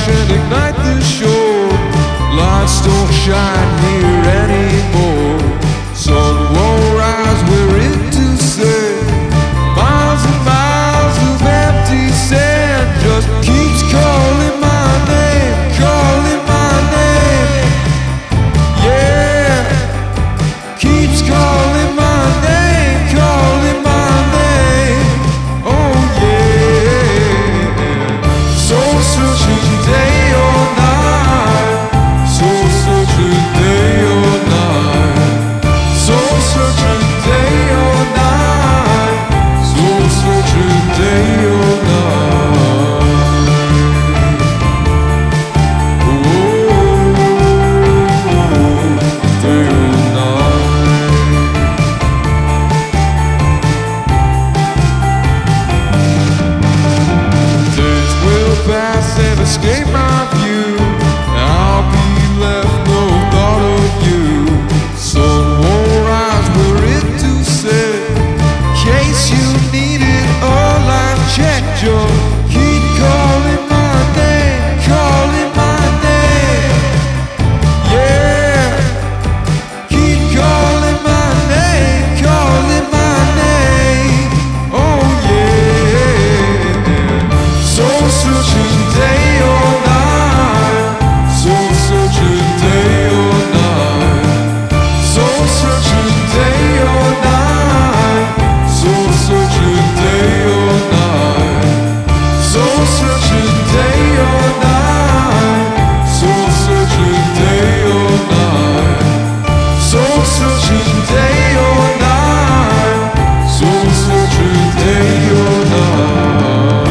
crash and ignite the show. Lights don't shine here anymore. Sun won't rise, we're it to say. Miles and miles of empty sand just keeps calling my name, calling my name. Yeah, keeps calling my name, calling my name. Oh yeah. Soul searching day or night. Soul searching day or night. Soul searching day or night. Soul searching day or night. Oh, day or night. Days will pass and escape my view. I'll be left no thought of you. Sun won't rise, we're it to say. Case you need it, all I check, just keep calling my name, calling my name. Yeah, keep calling my name, calling my name. Oh yeah. Soul searching day or night. Soul searching day or night. Soul searching day or night. Soul searching day or night. Soul searching day or night. Soul searching day or night. Soul searching day or night. Soul searching day or night.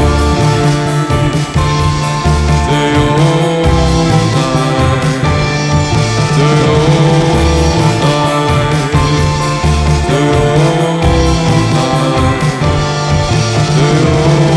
Day or night. Day or night. Day or night. Day or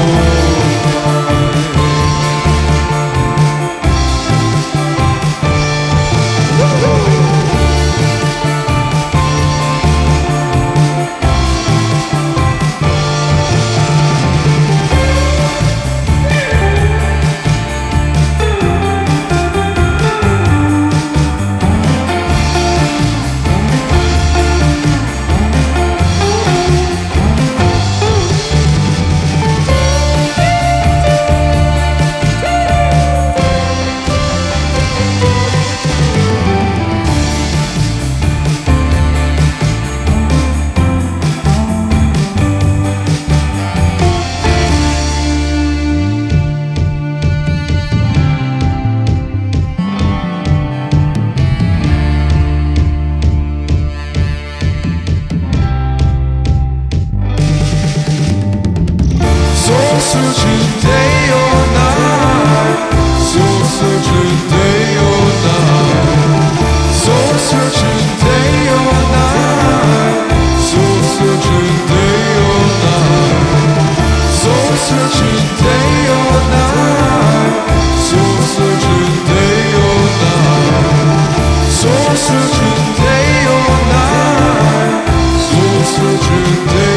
Soul searching day or night. Soul searching day or night. Soul searching day or night. Soul searching day or night. Soul searching day or night. Soul searching day or night. Soul searching day or night. Soul searching day